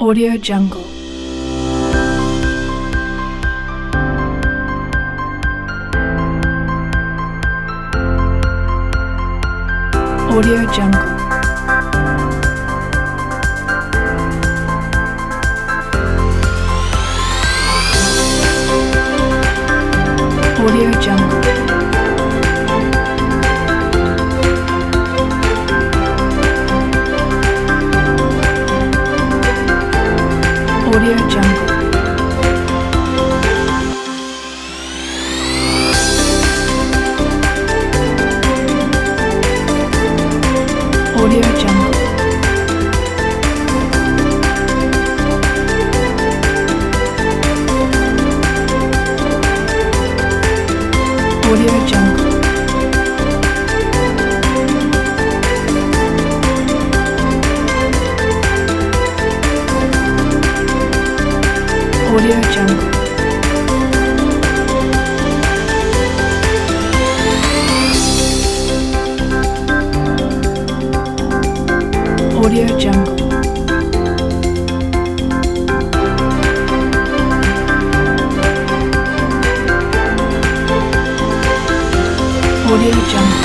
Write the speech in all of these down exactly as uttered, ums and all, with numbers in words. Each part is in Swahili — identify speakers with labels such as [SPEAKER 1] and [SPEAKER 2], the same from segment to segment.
[SPEAKER 1] Audio Jungle. Audio Jungle. Audio Jungle. Audio Jungle. Audio Jungle. Audio Jungle. Audio Jungle. Audio Jungle. Audio Jungle.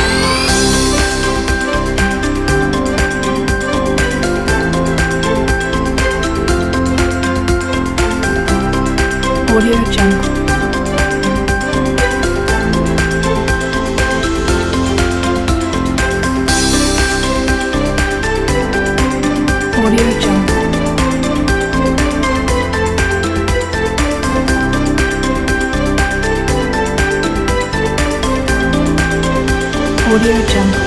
[SPEAKER 1] Audio Jungle. Audio Jungle. Audio Jungle.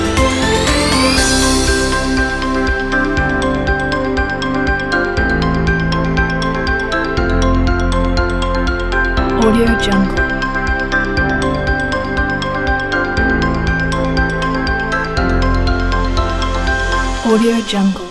[SPEAKER 1] Audio Jungle. Audio Jungle.